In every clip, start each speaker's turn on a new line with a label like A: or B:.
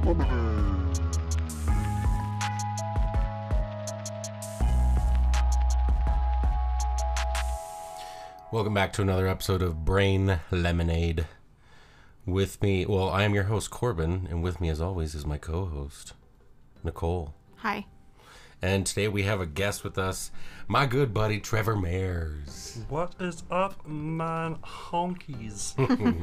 A: Lemonade.
B: Welcome back to another episode of Brain Lemonade. With me, well, I am your host, Corbin, and with me, as always, is my co-host, Nicole.
C: Hi.
B: And today we have a guest with us, my good buddy, Trevor Mares.
D: What is up, man? Honkies.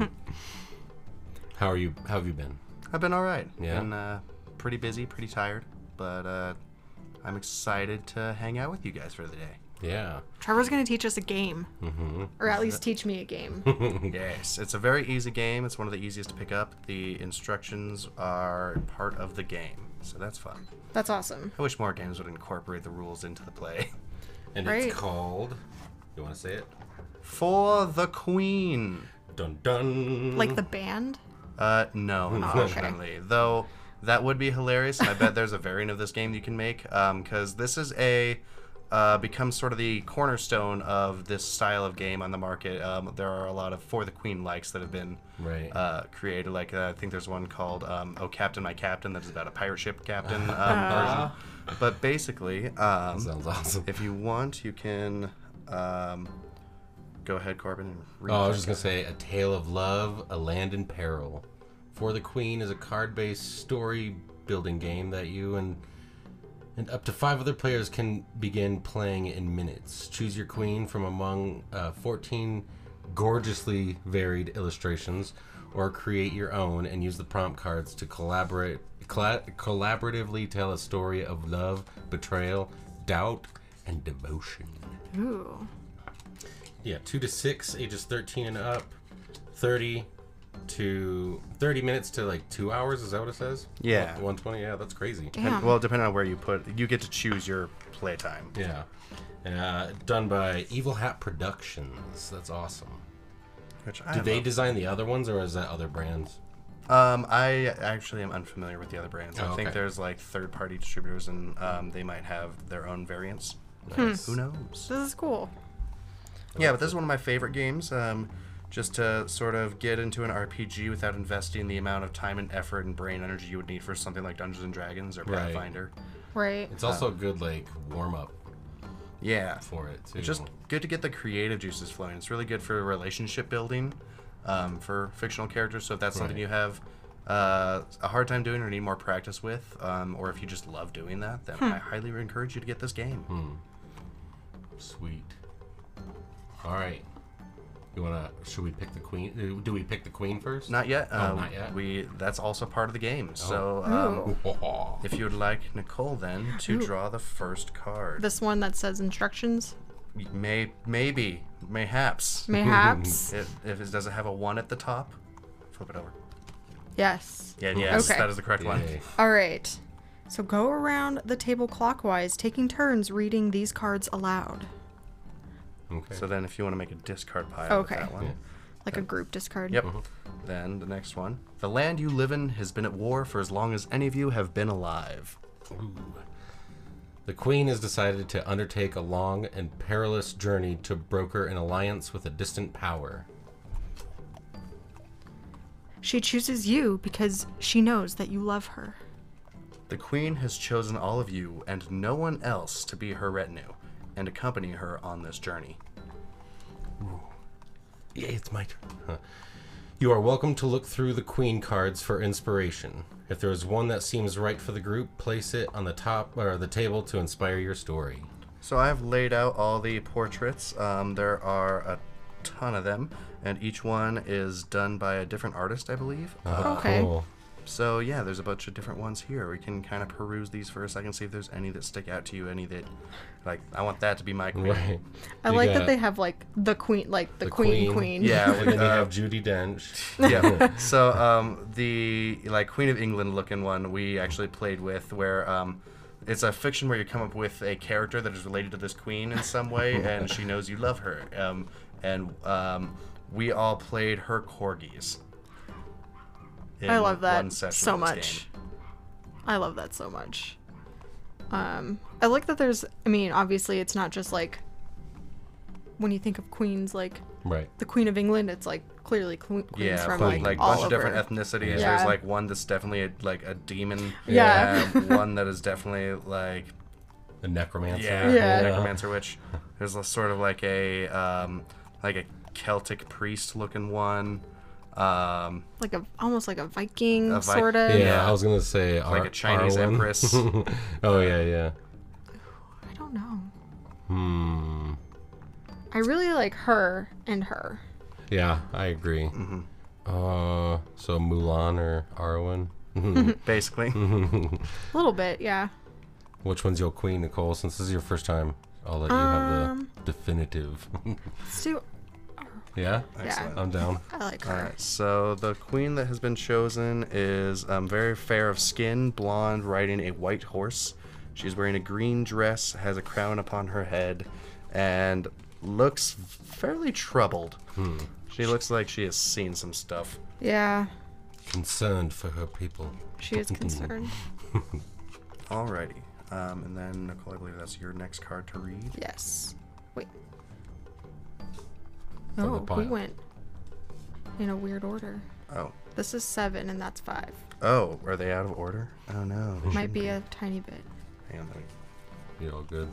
B: How have you been?
D: I've been all right.
B: Yeah?
D: Been pretty busy, pretty tired, but I'm excited to hang out with you guys for the day.
B: Yeah.
C: Trevor's going to teach us a game.
B: Mm-hmm.
C: Or at least teach me a game.
D: Yes, it's a very easy game. It's one of the easiest to pick up. The instructions are part of the game, so that's fun.
C: That's awesome.
D: I wish more games would incorporate the rules into the play.
B: And
C: Right.
B: it's called, you want to say it?
D: For the Queen.
B: Dun dun.
C: Like the band?
D: No,
C: okay.
D: unfortunately. Though, that would be hilarious, and I bet there's a variant of this game you can make, because this is becomes sort of the cornerstone of this style of game on the market. There are a lot of For the Queen likes that have been
B: Right.
D: created. Like, I think there's one called Oh Captain, My Captain, that is about a pirate ship captain version. But basically,
B: Sounds awesome.
D: if you want, you can go ahead, Corbin, and read
B: Oh, I was
D: that
B: just going to say, A Tale of Love, A Land in Peril. For the Queen is a card-based story-building game that you and up to 5 other players can begin playing in minutes. Choose your queen from among 14 gorgeously varied illustrations, or create your own and use the prompt cards to collaboratively tell a story of love, betrayal, doubt, and devotion.
C: Ooh.
B: Yeah, 2 to 6, ages 13 and up, 30 minutes to like 2 hours. Is that what it says?
D: Yeah.
B: 120. Yeah, that's crazy.
C: Damn.
D: Well, depending on where you put, you get to choose your playtime.
B: Yeah. Done by Evil Hat Productions. That's awesome.
D: Which I
B: Do they
D: love.
B: design the other ones, or is that other brands?
D: I actually am unfamiliar with the other brands. I
B: Oh,
D: think
B: okay.
D: there's like third-party distributors, and they might have their own variants.
B: Nice.
D: Who knows?
C: This is cool.
D: Yeah, but this is one of my favorite games. Just to sort of get into an RPG without investing the amount of time and effort and brain energy you would need for something like Dungeons and Dragons or
B: Right.
D: Pathfinder.
C: Right.
B: It's also a good like warm up
D: Yeah.
B: for it too.
D: It's just good to get the creative juices flowing. It's really good for relationship building for fictional characters. So if that's something
B: Right.
D: you have a hard time doing or need more practice with, or if you just love doing that, then I highly encourage you to get this game.
B: Sweet. All right. Should we pick the queen? Do we pick the queen first?
D: Not yet.
B: Not yet.
D: That's also part of the game. So
C: Ooh.
D: if you would like Nicole then to draw the first card.
C: This one that says instructions?
D: Mayhaps.
C: Mayhaps?
D: If it doesn't have a 1 at the top, flip it over.
C: Yes.
D: Yeah, yes,
C: Okay.
D: that is the correct one.
B: Yay.
C: All right. So go around the table clockwise, taking turns reading these cards aloud.
B: Okay.
D: So then if you want to make a discard pile
C: Okay.
D: with that one.
C: Like a group discard.
D: Yep. Then the next one. The land you live in has been at war for as long as any of you have been alive.
B: Ooh. The queen has decided to undertake a long and perilous journey to broker an alliance with a distant power.
C: She chooses you because she knows that you love her.
D: The queen has chosen all of you and no one else to be her retinue and accompany her on this journey.
B: Yeah, it's my turn. Huh. You are welcome to look through the queen cards for inspiration. If there is one that seems right for the group, place it on the top or the table to inspire your story.
D: So I've laid out all the portraits. There are a ton of them, and each one is done by a different artist, I believe.
C: Okay.
B: Cool.
D: So yeah, there's a bunch of different ones here. We can kind of peruse these for a second, see if there's any that stick out to you, any that, like, I want that to be my queen.
B: Right.
C: I
B: You
C: like that
B: got
C: they have like the queen, like the
B: the
C: queen.
D: Yeah,
B: And then you have Judi Dench.
D: yeah. So the like Queen of England looking one we actually played with, where it's a fiction where you come up with a character that is related to this queen in some way, and she knows you love her. And we all played her corgis.
C: I
D: in
C: love that
D: one session
C: so
D: of this
C: much.
D: game.
C: I love that so much. I like that there's, I mean, obviously it's not just like when you think of queens, like
B: Right.
C: the Queen of England, it's like clearly queens
D: Yeah,
C: from
D: but
C: like
D: bunch
C: all
D: of different
C: over.
D: ethnicities.
C: Yeah.
D: There's like one that's definitely a demon.
C: Yeah.
D: One that is definitely like
B: The necromancer.
C: Yeah.
D: necromancer witch. There's a sort of like a Celtic priest looking one.
C: Like almost like a Viking
D: A
C: sort of.
B: Yeah,
D: Yeah.
B: I was gonna say
D: Like a Chinese
B: Arwen.
D: empress.
B: Oh yeah.
C: I don't know. I really like her and her.
B: Yeah, I agree.
D: Mm-hmm.
B: So Mulan or Arwen?
D: Basically.
C: A little bit, yeah.
B: Which one's your queen, Nicole? Since this is your first time, I'll let you have the definitive.
C: Let's do.
B: Yeah?
C: Yeah,
B: I'm down.
C: I like her.
D: All right, so the queen that has been chosen is very fair of skin, blonde, riding a white horse. She's wearing a green dress, has a crown upon her head, and looks fairly troubled. She looks like she has seen some stuff.
C: Yeah,
B: Concerned for her people.
C: she is concerned.
D: Alrighty. And then, Nicole, I believe that's your next card to read.
C: Yes. Wait.
B: From the
C: Oh, we
B: pile.
C: went in a weird order.
D: Oh.
C: This is 7 and that's 5.
D: Oh, are they out of order? Oh, no. They
C: Might be a tiny bit.
D: Hang on, let me-
B: You're all good.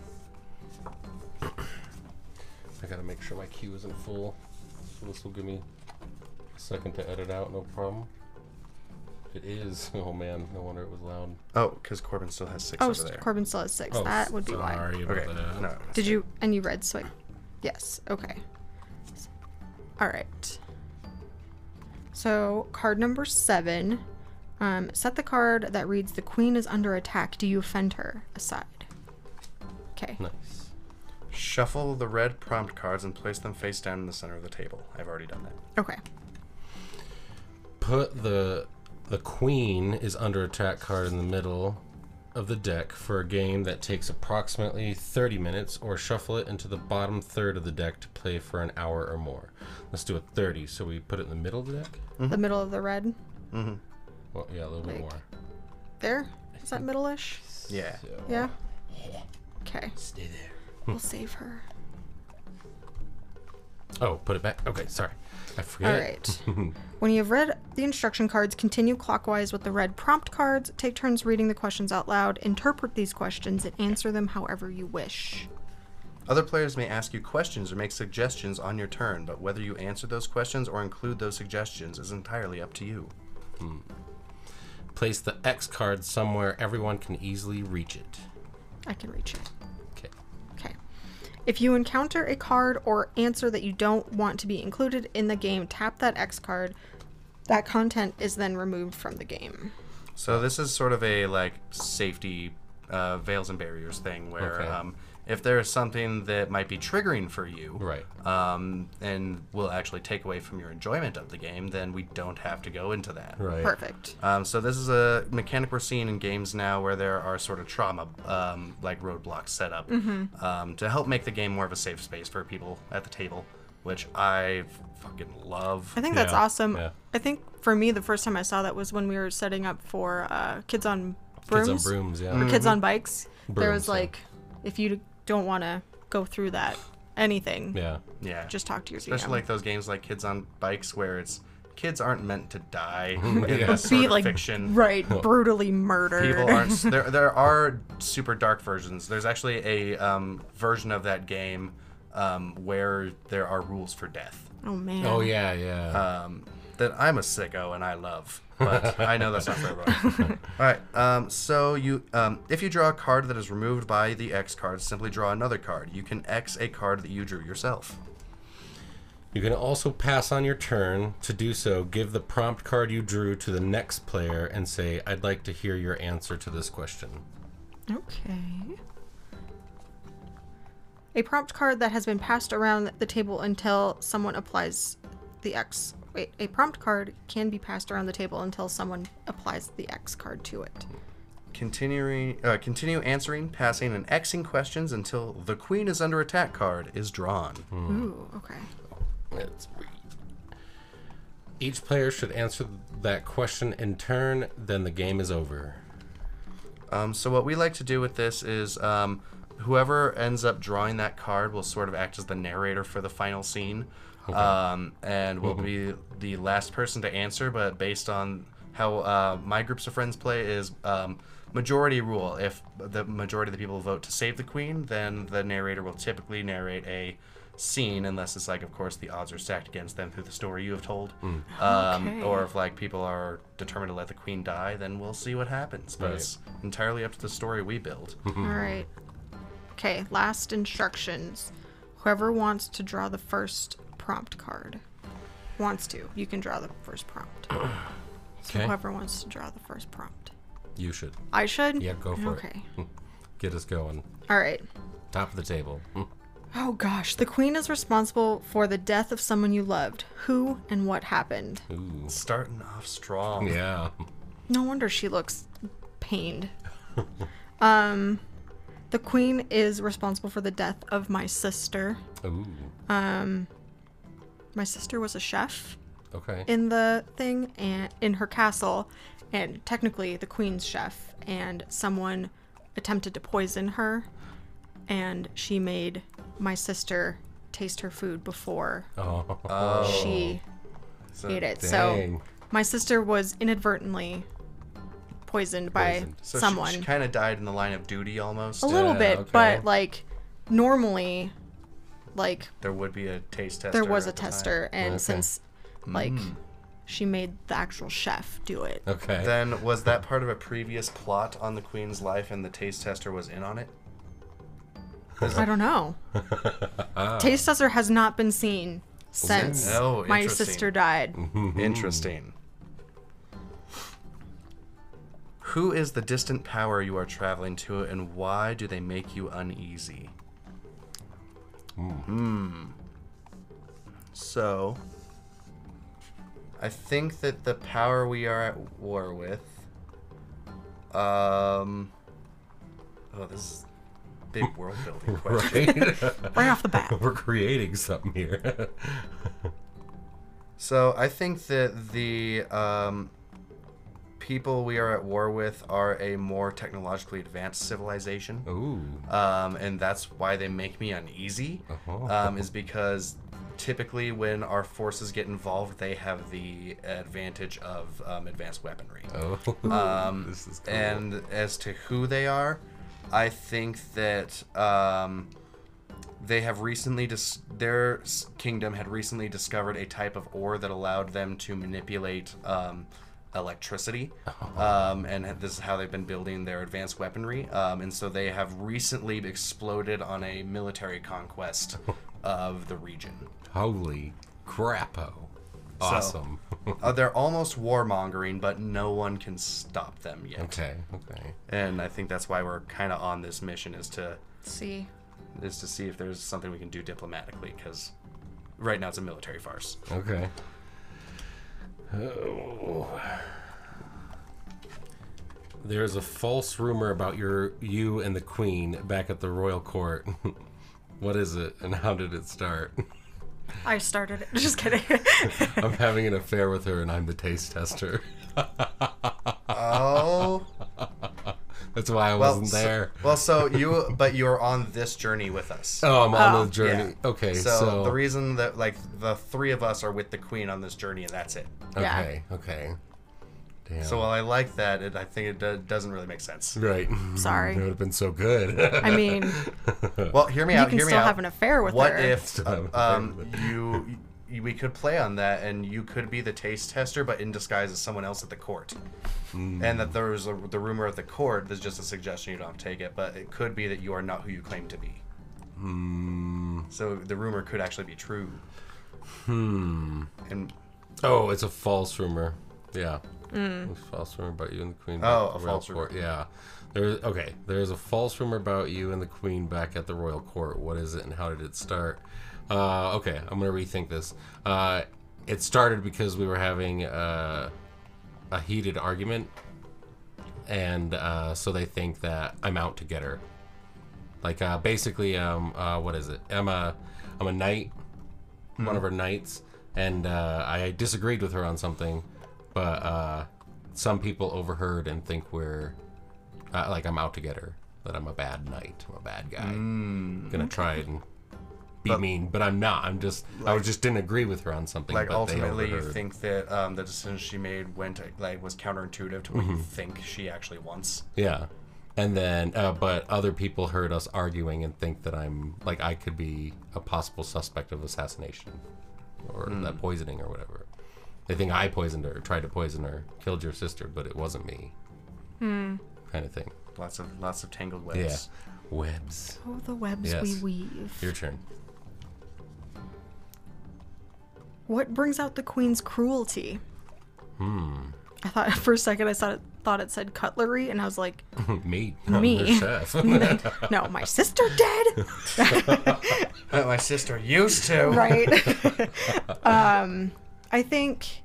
B: I gotta make sure my queue isn't full. So this will give me a second to edit out, no problem. It is. Oh man, no wonder it was loud.
D: Oh, because Corbin still has 6
C: Oh,
D: over there.
C: Corbin still has 6.
B: Oh,
C: That would be why.
B: sorry about
D: Okay.
B: that.
D: No.
C: Did you? And you read, so yes. Okay. All right. So card number 7. Set the card that reads "The Queen is under attack. Do you offend her?" aside. Okay.
B: Nice.
D: Shuffle the red prompt cards and place them face down in the center of the table. I've already done that.
C: Okay.
B: Put the queen is under attack card in the middle of the deck for a game that takes approximately 30 minutes, or shuffle it into the bottom third of the deck to play for an hour or more. Let's do a 30. So we put it in the middle of the deck?
C: The middle of the red.
B: Well, yeah, a little bit
C: Like-
B: more.
C: There. Is that middle-ish?
D: Yeah.
B: So,
C: Yeah. Okay.
B: stay there.
C: We'll save her.
B: Oh, put it back. Okay, sorry. I forget.
C: All right. When you have read the instruction cards, continue clockwise with the red prompt cards. Take turns reading the questions out loud. Interpret these questions and answer them however you wish.
D: Other players may ask you questions or make suggestions on your turn, but whether you answer those questions or include those suggestions is entirely up to you.
B: Place the X card somewhere everyone can easily reach it.
C: I can reach it.
B: Okay.
C: Okay. If you encounter a card or answer that you don't want to be included in the game, tap that X card. That content is then removed from the game.
D: So this is sort of a like safety veils and barriers thing where
B: Okay.
D: if there is something that might be triggering for you,
B: Right.
D: and will actually take away from your enjoyment of the game, then we don't have to go into that.
B: Right.
C: Perfect.
D: So this is a mechanic we're seeing in games now where there are sort of trauma, like roadblocks set up to help make the game more of a safe space for people at the table, which I fucking love.
C: I think that's
B: Yeah,
C: awesome.
B: yeah.
C: I think for me, the first time I saw that was when we were setting up for Kids on
B: Kids
C: Brooms.
B: on brooms, yeah.
C: Or Kids on Bikes. There was
B: Brooms, yeah.
C: like, if you don't want to go through that, anything,
B: Yeah.
D: Yeah.
C: just talk to your
D: Especially
C: DM.
D: like those games like Kids on Bikes where it's kids aren't meant to die
B: Yeah.
D: in this
C: Be
D: sort of
C: like
D: fiction.
C: right, brutally murdered.
D: People aren't. There are super dark versions. There's actually a version of that game where there are rules for death.
C: Oh man.
B: Oh yeah, yeah.
D: That I'm a sicko and I love, but I know that's not for everyone. All right. So you, if you draw a card that is removed by the X card, simply draw another card. You can X a card that you drew yourself.
B: You can also pass on your turn. To do so, give the prompt card you drew to the next player and say, "I'd like to hear your answer to this question."
C: Okay. A prompt card that has been passed around the table until someone applies the X. Wait, a prompt card can be passed around the table until someone applies the X card to it.
D: Continue answering, passing, and Xing questions until the Queen is under attack card is drawn.
C: Ooh, okay.
B: Let's read. Each player should answer that question in turn, then the game is over.
D: So what we like to do with this is whoever ends up drawing that card will sort of act as the narrator for the final scene. and will be the last person to answer. But based on how my groups of friends play is majority rule. If the majority of the people vote to save the queen, then the narrator will typically narrate a scene, unless it's like, of course, the odds are stacked against them through the story you have told.
C: Okay.
D: Or if like people are determined to let the queen die, then we'll see what happens. But
B: Right.
D: it's entirely up to the story we build.
C: All right. Okay, last instructions. Whoever wants to draw the first prompt card wants to. You can draw the first prompt. So
B: Okay.
C: whoever wants to draw the first prompt.
B: You should.
C: I should?
B: Yeah, go for
C: Okay.
B: it. Get us going.
C: All right.
B: Top of the table.
C: Oh gosh, the queen is responsible for the death of someone you loved. Who and what happened?
B: Ooh.
D: Starting off strong.
B: Yeah.
C: No wonder she looks pained. The queen is responsible for the death of my sister.
B: Ooh.
C: My sister was a chef
B: Okay.
C: in the thing and in her castle, and technically the queen's chef, and someone attempted to poison her, and she made my sister taste her food before
B: Oh.
C: she
D: So-
C: ate it.
B: Dang.
C: So my sister was inadvertently poisoned by
B: Poisoned.
D: So
C: someone.
D: she kind of died in the line of duty almost.
C: A little
B: Yeah,
C: bit,
B: okay.
C: but like normally, like
D: There would be a taste tester.
C: there was a
D: at the time.
C: tester, and
B: Okay.
C: since like she made the actual chef do it.
B: Okay.
D: Then was that part of a previous plot on the queen's life, and the taste tester was in on it?
C: I don't know. Taste tester has not been seen since
D: Oh,
C: my
D: interesting.
C: sister died.
D: Interesting. Who is the distant power you are traveling to, and why do they make you uneasy? So, I think that the power we are at war with, oh, this is a big world building question.
B: Right.
C: Right off the bat.
B: We're creating something here.
D: So I think that the people we are at war with are a more technologically advanced civilization.
B: Ooh.
D: And that's why they make me uneasy, is because typically when our forces get involved, they have the advantage of advanced weaponry.
B: Oh. This is cool.
D: And as to who they are, I think that they have recently their kingdom had recently discovered a type of ore that allowed them to manipulate electricity, and this is how they've been building their advanced weaponry. And so they have recently exploded on a military conquest of the region.
B: Holy crapo. Awesome.
D: They're almost warmongering, but no one can stop them yet.
B: Okay. Okay.
D: And I think that's why we're kind of on this mission is to
C: See.
D: see if there's something we can do diplomatically, because right now it's a military farce.
B: Okay. Oh. There's a false rumor about you and the queen back at the royal court. What is it, and how did it start?
C: I started it. Just kidding.
B: I'm having an affair with her, and I'm the taste tester.
D: Oh,
B: That's why I wasn't there.
D: So you're on this journey with us.
B: Oh, I'm on
C: Oh.
B: the journey.
D: Yeah.
B: Okay,
D: So the reason that like the three of us are with the queen on this journey, and that's it.
C: Yeah.
B: Okay, okay. Damn.
D: So while I like that, I think it doesn't really make sense.
B: Right.
C: Sorry.
B: It would have been so good.
C: I mean,
D: Well, hear me
C: you
D: out.
C: can
D: Hear me
C: still
D: out.
C: have an affair with
D: What
C: her.
D: if
B: Still have an affair with
D: we could play on that, and you could be the taste tester, but in disguise as someone else at the court, and that there was the rumor at the court. There's just a suggestion. You don't have to take it, but it could be that you are not who you claim to be. So the rumor could actually be true. And
B: Oh, it's a false rumor. Yeah. It's a false rumor about you and the queen.
D: Oh,
B: back at
D: a
B: the royal
D: false rumor.
B: court. Yeah. There's a false rumor about you and the queen back at the royal court. What is it, and how did it start? Okay, I'm gonna rethink this. It started because we were having a heated argument, and so they think that I'm out to get her. Like basically, what is it? I'm a knight, one of her knights, and I disagreed with her on something, but some people overheard and think we're like I'm out to get her. That I'm a bad knight. I'm a bad guy. Gonna try and be mean, but I'm not. I'm just I just didn't agree with her on something.
D: Like,
B: but
D: ultimately,
B: they
D: you
B: overheard.
D: think that the decision she made was counterintuitive to what you think she actually wants.
B: Yeah. And then, but other people heard us arguing and think that I'm, like, I could be a possible suspect of assassination or that poisoning or whatever. They think I poisoned her, tried to poison her, killed your sister, but it wasn't me. Kind of thing.
D: Lots of tangled
B: Yeah.
D: webs.
B: Webs.
C: Oh, the webs
B: Yes.
C: we weave.
B: Your turn.
C: What brings out the queen's cruelty? I thought for a second I thought it said cutlery, and I was like,
B: Me.
C: Me.
B: I'm the chef.
C: no, my sister dead.
D: My sister used to.
C: Right. I think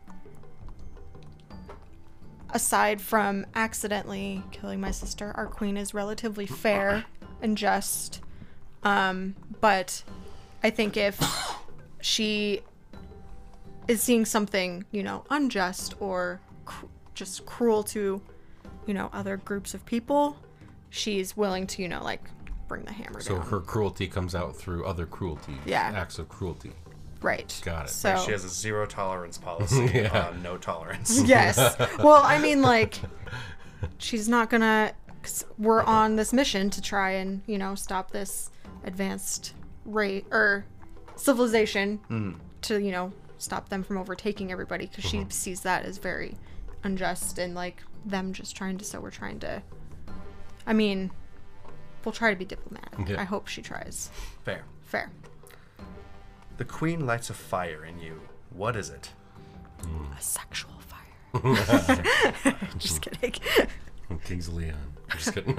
C: aside from accidentally killing my sister, our queen is relatively fair and just. But I think if she is seeing something, unjust or just cruel to, other groups of people, she's willing to, bring the hammer
B: So
C: down.
B: her cruelty comes out through other cruelty.
C: Yeah.
B: Acts of cruelty.
C: Right.
B: Got it.
C: So
D: She has a zero tolerance policy
B: Yeah.
D: on no tolerance.
C: yes. Well, I mean, she's not gonna. 'Cause we're on this mission to try and stop this advanced rate or civilization to stop them from overtaking everybody because she sees that as very unjust and them just trying to. So we're trying to. I mean, we'll try to be diplomatic.
B: Yeah.
C: I hope she tries.
D: Fair.
C: Fair.
D: The queen lights a fire in you. What is it?
C: A sexual fire. Just kidding.
B: King's Leon. I'm just kidding.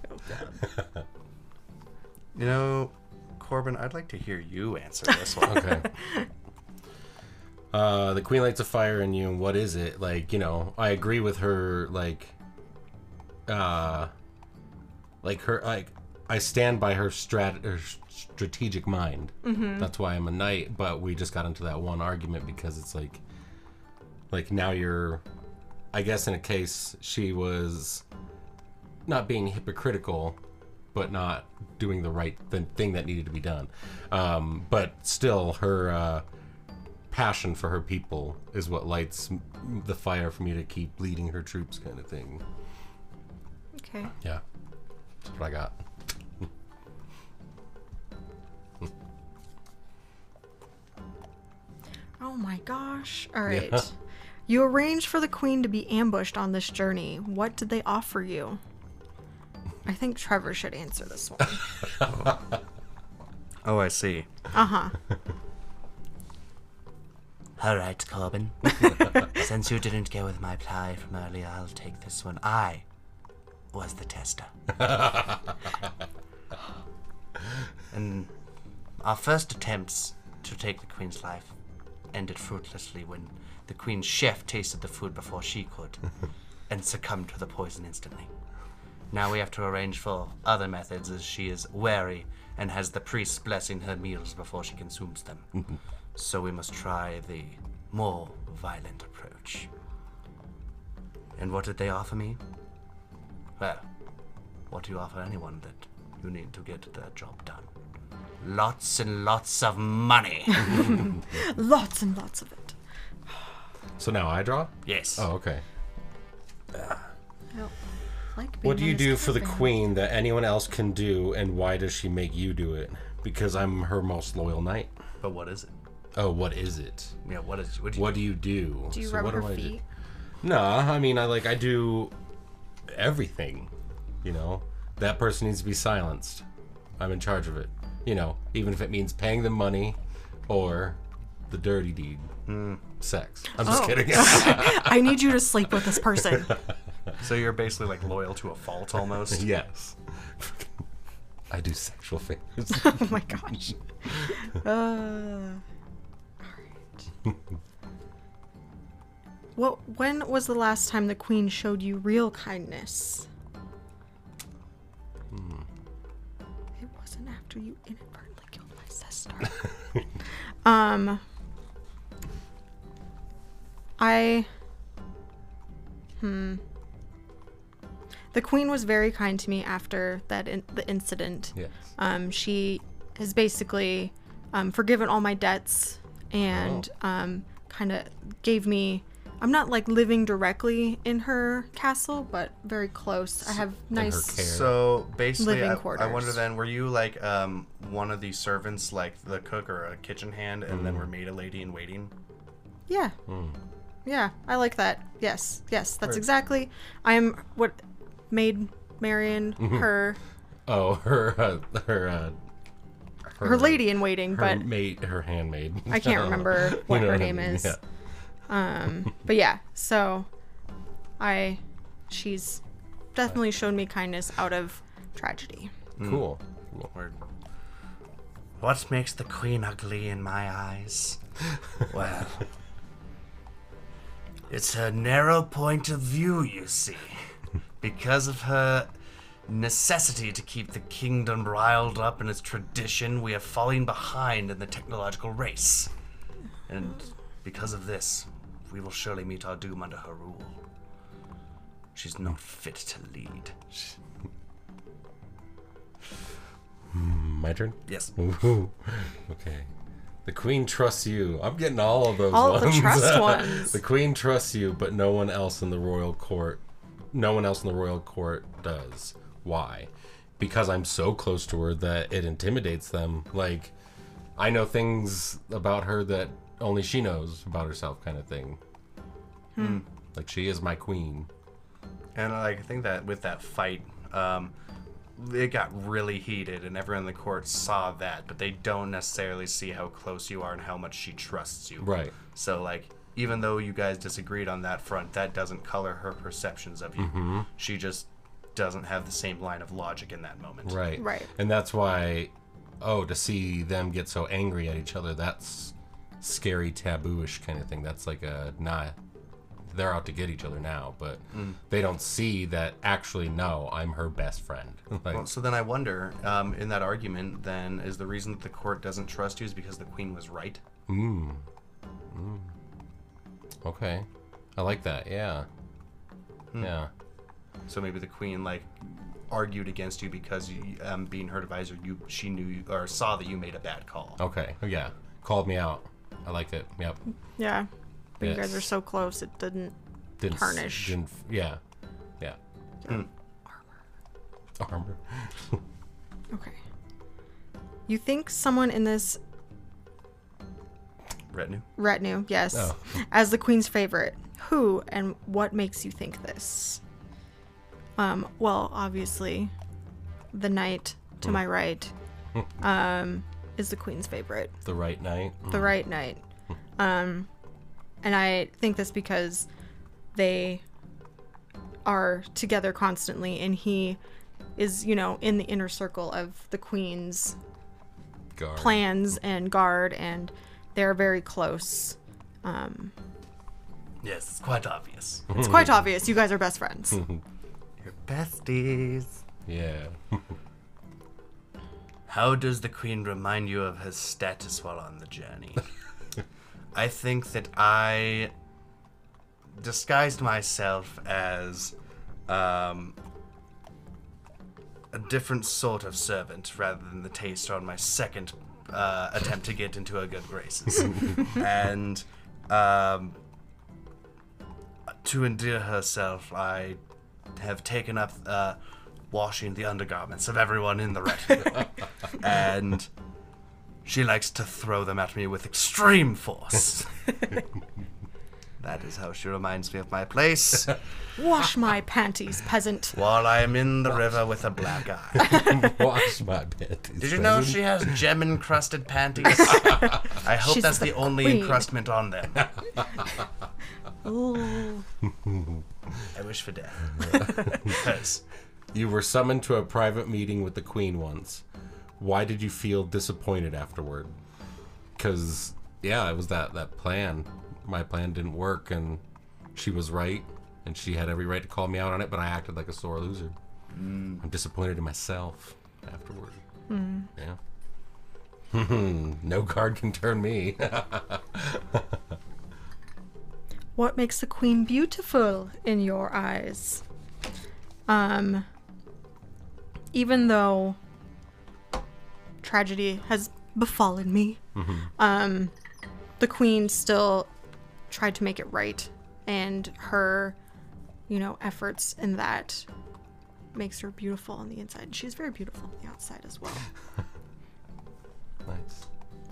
D: Corbin, I'd like to hear you answer this one.
B: Okay. The queen lights a fire in you, and what is it? I agree with her, I stand by her strategic mind. That's why I'm a knight, but we just got into that one argument because it's now you're, I guess in a case, she was not being hypocritical, but not doing the right thing that needed to be done. But still, her passion for her people is what lights the fire for me to keep leading her troops, kind of thing.
C: Okay.
B: Yeah, that's what I got.
C: Oh my gosh. All right.
B: Yeah.
C: You arranged for the queen to be ambushed on this journey. What did they offer you? I think Trevor should answer this one.
D: Oh, I see.
C: Uh-huh.
A: All right, Corbin. Since you didn't go with my ply from earlier, I'll take this one. I was the tester. And our first attempts to take the Queen's life ended fruitlessly when the Queen's chef tasted the food before she could and succumbed to the poison instantly. Now we have to arrange for other methods as she is wary and has the priests blessing her meals before she consumes them. So we must try the more violent approach. And what did they offer me? Well, what do you offer anyone that you need to get their job done? Lots and lots of money.
C: Lots and lots of it.
B: So now I draw?
A: Yes.
B: Oh, okay.
C: I don't like being
B: What do
C: in
B: you
C: this
B: do for the
C: caravan.
B: queen that anyone else can do, and why does she make you do it? Because I'm her most loyal knight.
D: But what is it?
B: Oh, what is it?
D: Yeah, what do
B: What do you do?
C: Do you
B: So
C: rub
B: what
C: her
B: do I do?
C: feet?
B: No, I mean, I do everything, That person needs to be silenced. I'm in charge of it. Even if it means paying them money or the dirty deed. Sex. I'm just
C: Oh.
B: kidding.
C: I need you to sleep with this person.
D: So you're basically loyal to a fault almost?
B: Yes. I do sexual favors.
C: Oh my gosh. All right. When was the last time the queen showed you real kindness? It wasn't after you inadvertently killed my sister. The queen was very kind to me after the incident.
B: Yes.
C: She has basically forgiven all my debts and kind of gave me. I'm not like living directly in her castle, but very close. I have nice.
B: her care.
D: So basically,
C: Living
D: I
C: quarters.
D: wonder then, were you like one of these servants, like the cook or a kitchen hand, and then were made a lady in waiting?
C: Yeah. Yeah, I like that. Yes, that's exactly. I am what made Marion her
B: Oh, her
C: lady in waiting, but
B: her handmaid.
C: I can't remember what
B: You know
C: her
B: what I
C: name
B: mean,
C: is.
B: yeah.
C: But yeah, so she's definitely shown me kindness out of tragedy.
B: Cool.
D: Word. What makes the queen ugly in my eyes? Well, it's her narrow point of view, you see. Because of her necessity to keep the kingdom riled up in its tradition, we are falling behind in the technological race. And because of this, we will surely meet our doom under her rule. She's not fit to lead.
B: My turn?
D: Yes.
B: Ooh. Okay. The queen trusts you. I'm getting all of those
C: All of
B: ones.
C: the trust ones.
B: The queen trusts you, but no one else in the royal court does. Why? Because I'm so close to her that it intimidates them. Like, I know things about her that only she knows about herself, kind of thing. Like, she is my queen.
D: And like, I think that with that fight, it got really heated, and everyone in the court saw that, but they don't necessarily see how close you are and how much she trusts you.
B: Right.
D: So, like, even though you guys disagreed on that front, that doesn't color her perceptions of you. She just doesn't have the same line of logic in that moment.
B: Right.
C: Right.
B: And that's why, to see them get so angry at each other, that's scary, taboo-ish kind of thing. That's like they're out to get each other now, but they don't see that actually, no, I'm her best friend. Like,
D: Well, so then I wonder, in that argument, then, is the reason that the court doesn't trust you is because the queen was right?
B: okay. I like that, yeah. Yeah.
D: So maybe the queen, like, argued against you because you, being her advisor, she knew or saw that you made a bad call.
B: Okay, yeah. Called me out. I liked it, yep.
C: Yeah. But you guys
B: Yes.
C: are so close, it didn't tarnish.
B: Yeah. Yeah. Armor.
C: Okay. You think someone in this
D: Retinue?
C: yes,
B: Oh.
C: as the queen's favorite. Who and what makes you think this? Well, obviously, the knight to my right is the queen's favorite.
B: The right knight.
C: The right knight. And I think this because they are together constantly, and he is, in the inner circle of the queen's
B: Guard.
C: plans and guard, and they're very close.
D: Yes, it's quite obvious.
C: It's quite obvious you guys are best friends.
D: You're besties.
B: Yeah.
D: How does the queen remind you of her status while on the journey? I think that I disguised myself as a different sort of servant rather than the taster on my second attempt to get into her good graces. And to endear herself, I have taken up washing the undergarments of everyone in the retinue. And she likes to throw them at me with extreme force. That is how she reminds me of my place
C: Wash my panties, peasant.
D: while I am in the river with a black eye.
B: Wash my panties.
D: Did you know she has gem-encrusted panties? I hope
C: She's
D: that's
C: the
D: the only
C: queen.
D: encrustment on them.
C: Ooh.
D: I wish for death. Because
B: You were summoned to a private meeting with the queen once. Why did you feel disappointed afterward? Because, yeah, it was that plan. My plan didn't work, and she was right, and she had every right to call me out on it, but I acted like a sore loser. I'm disappointed in myself afterward. Yeah. No card can turn me.
C: What makes the queen beautiful in your eyes? Even though tragedy has befallen me. The queen still tried to make it right, and her, efforts in that makes her beautiful on the inside. And she's very beautiful on the outside as well.
B: Nice.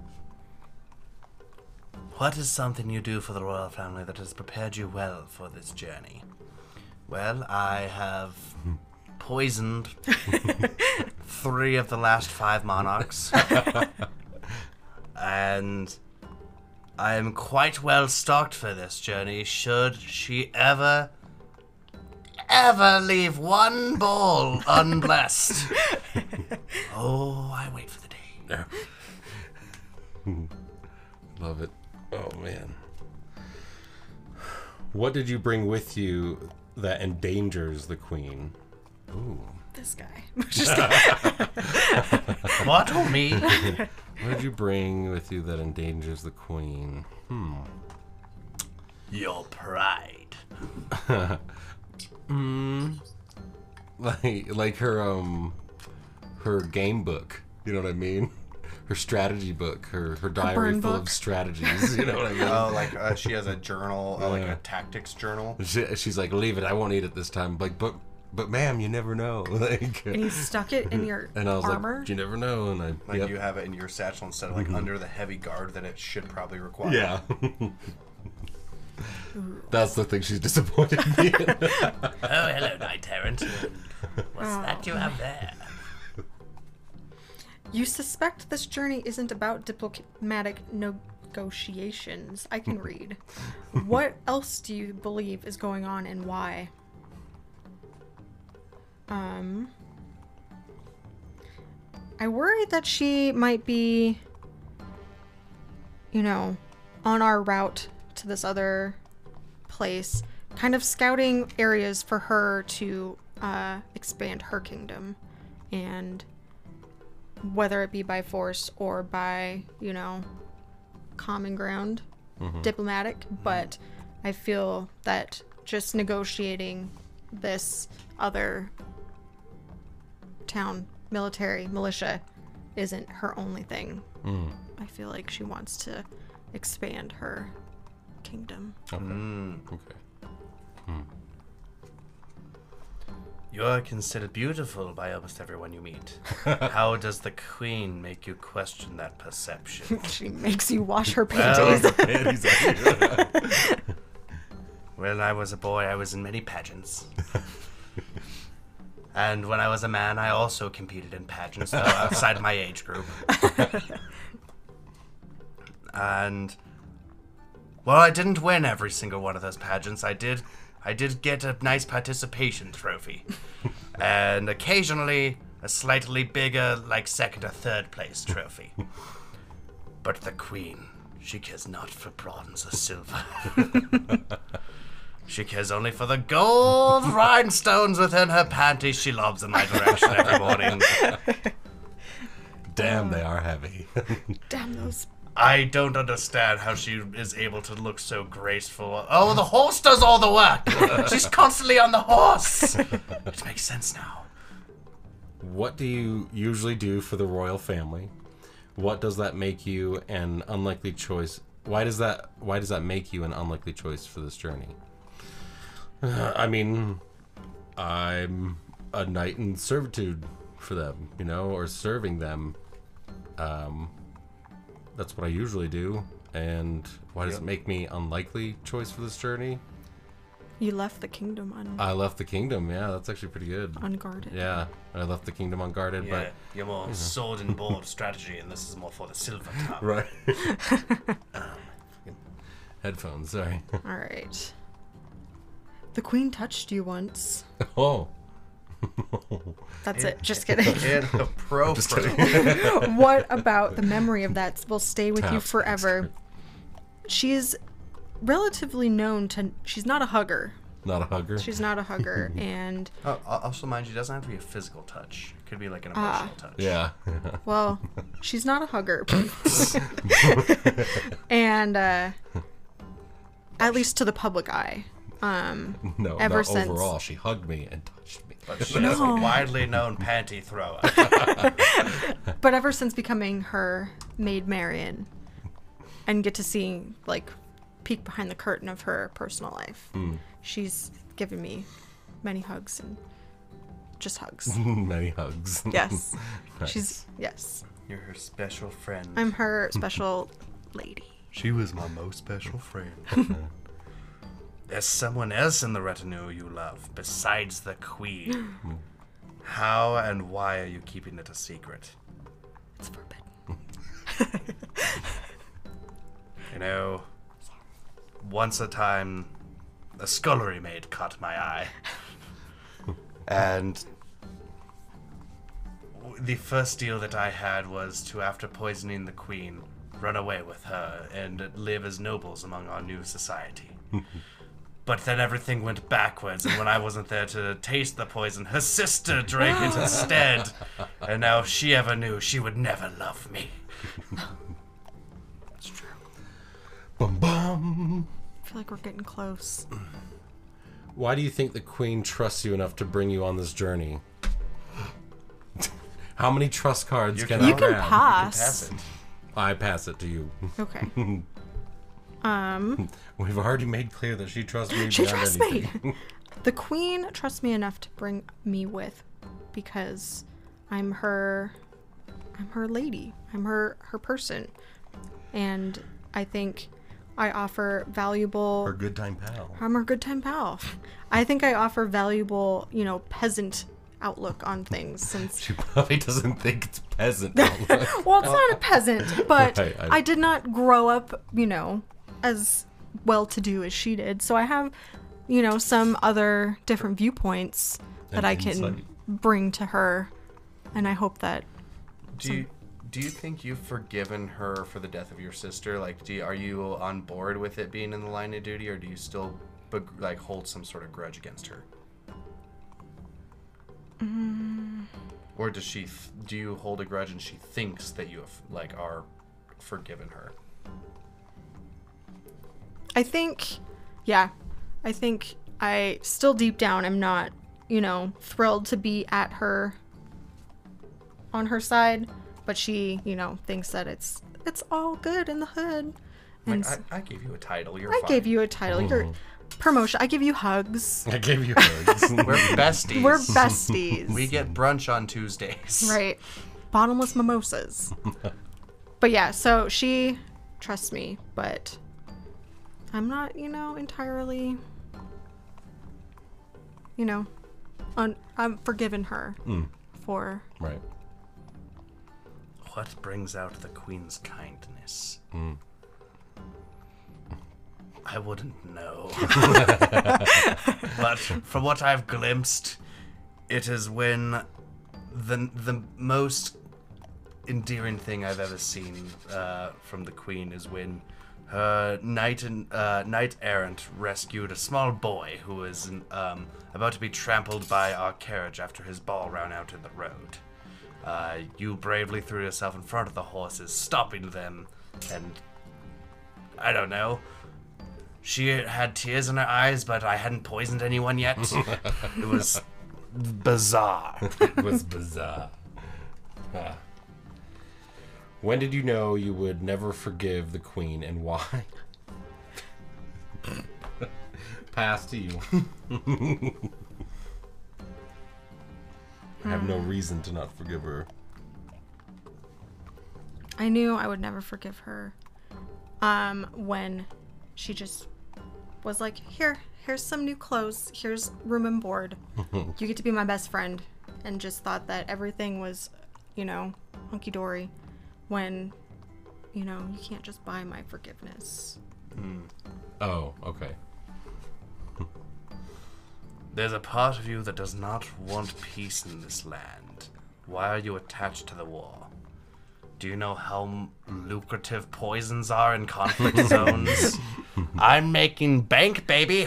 A: What is something you do for the royal family that has prepared you well for this journey? Well, I have poisoned 3 of the last 5 monarchs. And I am quite well stocked for this journey, should she ever leave one bowl unblessed. Oh, I wait for the day.
B: Love it. Oh, man. What did you bring with you that endangers the queen? Ooh.
C: This guy. Just kidding.
A: What? Oh, me?
B: What did you bring with you that endangers the queen?
A: Your pride.
B: Like her game book. You know what I mean? Her strategy book, her diary full of strategies. You know what I mean?
D: Oh, like she has a journal, like a tactics journal.
B: She's like, leave it. I won't eat it this time. Like, but ma'am, you never know. Like,
C: And you stuck it in your
B: and I was
C: armor?
B: like, you never know. And I
D: Like you have it in your satchel instead of like under the heavy guard that it should probably require.
B: yeah. That's the thing she's disappointed me in.
A: Oh, hello, Knight Errant. What's that you have there?
C: You suspect this journey isn't about diplomatic negotiations. I can read. What else do you believe is going on and why? I worry that she might be, on our route to this other place, kind of scouting areas for her to expand her kingdom, and whether it be by force or by, common ground, diplomatic, but I feel that just negotiating this other town military militia isn't her only thing. I feel like she wants to expand her kingdom.
B: Okay.
A: You are considered beautiful by almost everyone you meet. How does the queen make you question that perception?
C: She makes you wash her
A: Well,
C: panties.
A: When I was a boy, I was in many pageants. And when I was a man, I also competed in pageants, though outside my age group. And, well, I didn't win every single one of those pageants. I did get a nice participation trophy. And occasionally, a slightly bigger, like second or third place trophy. But the queen, she cares not for bronze or silver. She cares only for the gold rhinestones within her panties she lobs in my direction every morning.
B: Damn, they are heavy.
C: Damn those.
A: I don't understand how she is able to look so graceful. Oh, the horse does all the work. She's constantly on the horse. It makes sense now.
B: What do you usually do for the royal family? What does that make you an unlikely choice? Why does that make you an unlikely choice for this journey? I mean, I'm a knight in servitude for them, or serving them. That's what I usually do. And why does it make me unlikely choice for this journey?
C: You left the kingdom
B: I left the kingdom. Yeah, that's actually pretty good.
C: unguarded.
B: Yeah, I left the kingdom unguarded,
A: Yeah, you're more sword and board strategy, and this is more for the silver tongue.
B: but right. Headphones, sorry.
C: All right. The queen touched you once.
B: Oh.
C: That's it. Just kidding.
D: Inappropriate.
C: What about the memory of that will stay with you
B: Tap.
C: forever? She's relatively known to. She's not a hugger.
B: Not a hugger.
C: She's not a hugger, and
D: Also, mind you, it doesn't have to be a physical touch. It could be like an emotional touch.
B: Yeah.
C: well, she's not a hugger. And at least to the public eye.
B: No,
C: Ever
B: not
C: since-
B: overall. She hugged me and touched me.
D: But she is a widely known panty thrower.
C: But ever since becoming her maid Marian and get to see, like, peek behind the curtain of her personal life, she's given me many hugs and just hugs.
B: Many hugs.
C: Yes.
B: Nice.
C: Yes.
D: You're her special friend.
C: I'm her special lady.
D: She was my most special friend. There's someone else in the retinue you love besides the queen. How and why are you keeping it a secret?
C: It's forbidden.
D: You know, once a time, a scullery maid caught my eye. And the first deal that I had was to, after poisoning the queen, run away with her and live as nobles among our new society. But then everything went backwards, and when I wasn't there to taste the poison, her sister drank it instead. And now if she ever knew, she would never love me.
C: It's true.
B: Bum bum.
C: I feel like we're getting close.
B: Why do you think the queen trusts you enough to bring you on this journey? How many trust cards can I
C: You can
B: grab?
C: pass.
D: You can pass it.
B: I pass it to you.
C: Okay.
B: We've already made clear that she trusts me
C: She
B: beyond
C: trusts
B: anything.
C: me. The queen trusts me enough to bring me with because I'm her lady. I'm her person. And I think I offer valuable
B: Her good time pal.
C: I'm her good time pal. I think I offer valuable, peasant outlook on things since
B: She probably doesn't think it's peasant.
C: well, it's not a peasant, but
B: Right,
C: I did not grow up, as well-to-do as she did. So I have, some other different viewpoints that
B: And
C: I can
B: insight.
C: bring to her, and I hope that.
D: Do you think you've forgiven her for the death of your sister? Like, are you on board with it being in the line of duty, or do you still hold some sort of grudge against her? Or does do you hold a grudge and she thinks that you have are forgiven her?
C: I think I still deep down am not, thrilled to be at her on her side, but she, thinks that it's all good in the hood. And
D: I gave you a title. You're
C: I
D: fine.
C: gave you a title. Your promotion. I give you hugs.
B: I gave you hugs.
D: We're besties.
C: We're besties.
D: We get brunch on Tuesdays.
C: Right. Bottomless mimosas. But yeah, so she trusts me, but I'm not, entirely, I'm forgiven her for.
B: Right.
D: What brings out the queen's kindness? I wouldn't know. But from what I've glimpsed, it is when the most endearing thing I've ever seen from the queen is when her knight errant rescued a small boy who was about to be trampled by our carriage after his ball ran out in the road. You bravely threw yourself in front of the horses, stopping them, and I don't know. She had tears in her eyes, but I hadn't poisoned anyone yet. It was bizarre.
B: It was bizarre. Ah. When did you know you would never forgive the queen, and why? Pass to you. I have no reason to not forgive her.
C: I knew I would never forgive her. When she just was like, here's some new clothes, here's room and board. You get to be my best friend, and just thought that everything was, hunky dory, when, you can't just buy my forgiveness.
B: Oh, okay.
D: There's a part of you that does not want peace in this land. Why are you attached to the war? Do you know how lucrative poisons are in conflict zones? I'm making bank, baby!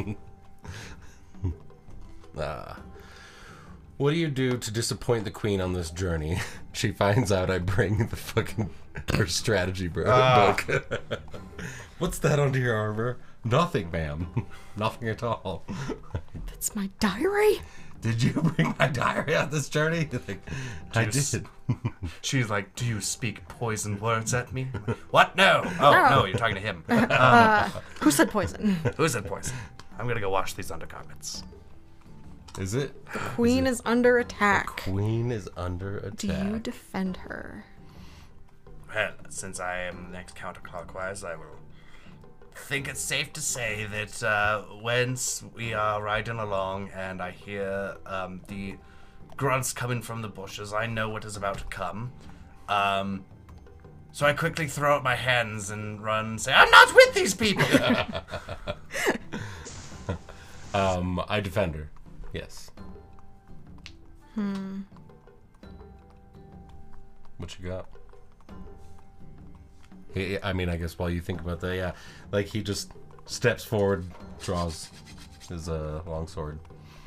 B: What do you do to disappoint the queen on this journey? She finds out I bring the fucking her strategy book. What's that under your armor? Nothing, ma'am. Nothing at all.
C: That's my diary?
B: Did you bring my diary on this journey? Like, I did.
D: She's like, do you speak poison words at me? What? No. Oh, no, you're talking to him.
C: Who said poison?
D: Who said poison? I'm gonna go wash these undergarments.
B: Is it?
C: Queen is under attack.
B: Queen is under attack.
C: Do you defend her?
D: Well, since I am next counterclockwise, I will think it's safe to say that once we are riding along and I hear the grunts coming from the bushes, I know what is about to come. So I quickly throw up my hands and run and say, I'm not with these people!
B: I defend her. Yes. What you got? I mean, I guess while you think about that, yeah. Like, he just steps forward, draws his longsword.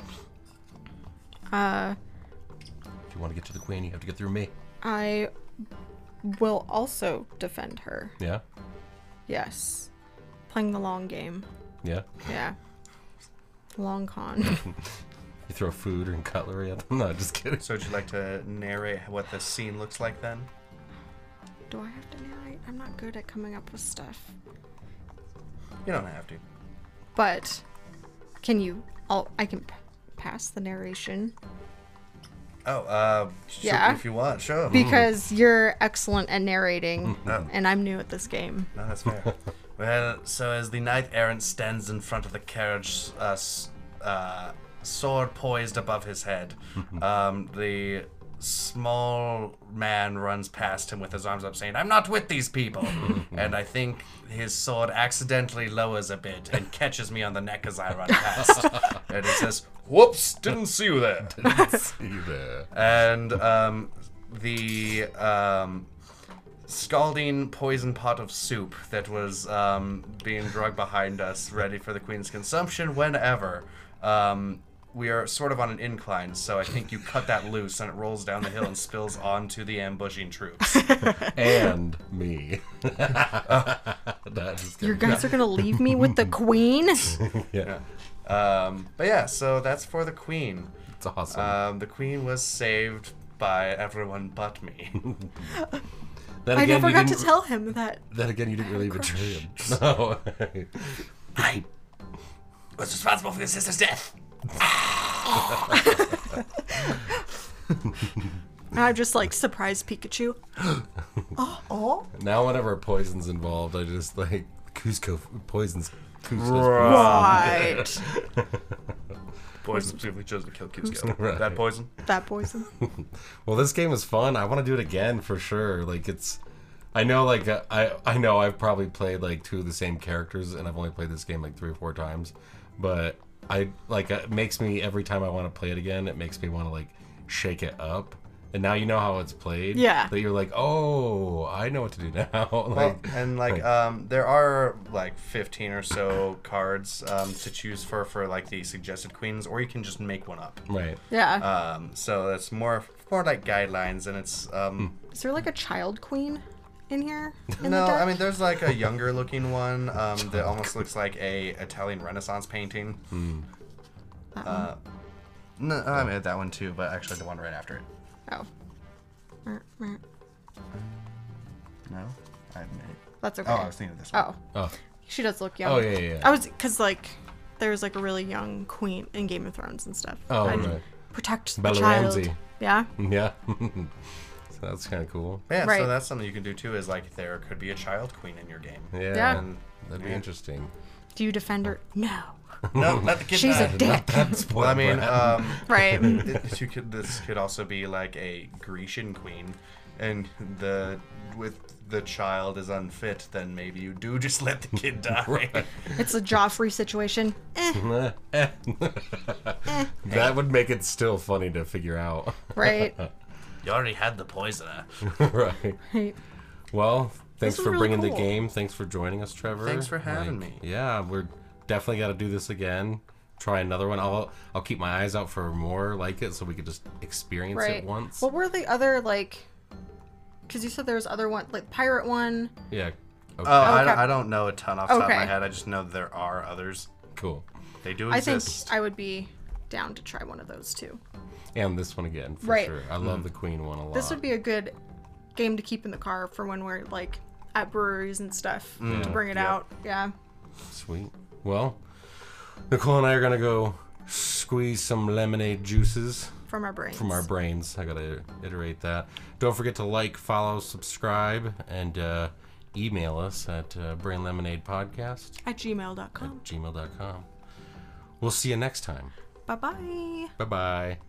B: If you want to get to the queen, you have to get through me.
C: I will also defend her.
B: Yeah?
C: Yes. Playing the long game.
B: Yeah?
C: Yeah. Long con.
B: You throw food and cutlery at them? No, just kidding.
D: So would you like to narrate what the scene looks like then?
C: Do I have to narrate? I'm not good at coming up with stuff.
D: You don't have to.
C: But can you? I can pass the narration Yeah.
D: If you want, sure.
C: because you're excellent at narrating,
D: Oh.
C: and I'm new at this game.
D: No, that's fair. Well, so as the knight errant stands in front of the carriage, sword poised above his head, the small man runs past him with his arms up, saying, I'm not with these people. And I think his sword accidentally lowers a bit and catches me on the neck as I run past. And it says, whoops, didn't see you there.
B: See you there.
D: And the scalding poison pot of soup that was being drugged behind us, ready for the queen's consumption whenever. We are sort of on an incline, so I think you cut that loose and it rolls down the hill and spills onto the ambushing troops.
B: And me.
C: You guys are gonna leave me with the queen?
B: Yeah.
D: But yeah, so that's for the queen.
B: It's awesome.
D: The queen was saved by everyone but me.
B: Then
C: I
B: again,
C: never
B: you
C: got to
B: didn't-
C: tell him that.
B: Then again, you didn't really betray him. No.
D: I was responsible for your sister's death.
C: I just like surprise Pikachu. Oh.
B: Now whenever poison's involved, I just like Cusco poisons.
C: Right.
D: Poison specifically chosen to kill Cusco.
B: Right.
D: That poison?
C: That poison.
B: Well, this game is fun. I want to do it again for sure. Like it's, I know like I know I've probably played like 2 of the same characters, and I've only played this game like 3 or 4 times, but I like it makes me every time I want to play it again. It makes me want to like shake it up. And now you know how it's played.
C: Yeah.
B: That you're like, oh, I know what to do now.
D: Well, and there are like 15 or so cards to choose for like the suggested queens, or you can just make one up.
B: right.
C: Yeah.
D: So that's more like guidelines, and it's
C: Is there like a child queen in here? In
D: no,
C: the deck?
D: I mean there's like a younger looking one that almost looks like a Italian Renaissance painting.
C: That one?
D: No, I made that one too, but actually the one right after it.
C: Oh.
D: No, I haven't made it.
C: That's okay.
D: Oh, I was thinking of this one.
C: Oh.
B: Oh,
C: She does look young.
B: oh yeah, yeah.
C: I was, because like, there's like a really young queen in Game of Thrones and stuff.
B: Oh,
C: I'd
B: right.
C: protect the
B: Bella
C: child.
B: Ramsey.
C: Yeah.
B: Yeah. So that's kind of cool.
D: Yeah,
C: Right.
D: so that's something you can do too. Is like there could be a child queen in your game.
B: Yeah.
C: Yeah.
D: And
B: That'd be interesting.
C: Do you defend her? No.
D: no, let the kid
C: She's
D: die.
C: a dick.
D: Well, I mean,
C: Right.
D: this could also be like a Grecian queen, and with the child is unfit, then maybe you do just let the kid die.
C: It's a Joffrey situation.
B: That would make it still funny to figure out.
C: Right.
D: You already had the poisoner.
B: Right.
C: Right.
B: Well, thanks
C: was
B: for
C: really
B: bringing the
C: cool.
B: game. Thanks for joining us, Trevor.
D: Thanks for having me.
B: Yeah, we're definitely got to do this again. Try another one. I'll keep my eyes out for more like it, so we could just experience
C: Right.
B: it once.
C: What were the other, like, because you said there was other one, like pirate one.
B: Yeah. Okay.
D: Oh,
C: Okay.
D: I don't know a ton off the top of my
C: Okay.
D: head. I just know there are others.
B: Cool.
D: They do
C: I think
D: exist.
C: I would be down to try one of those too.
B: And this one again, for
C: Right.
B: sure. I love the Queen one a lot.
C: This would be a good game to keep in the car for when we're like at breweries and stuff to bring it out. Yeah.
B: Sweet. Well, Nicole and I are going to go squeeze some lemonade juices
C: From our brains.
B: I got to iterate that. Don't forget to like, follow, subscribe, and email us at brainlemonadepodcast
C: At gmail.com.
B: @gmail.com. We'll see you next time.
C: Bye-bye.
B: Bye-bye.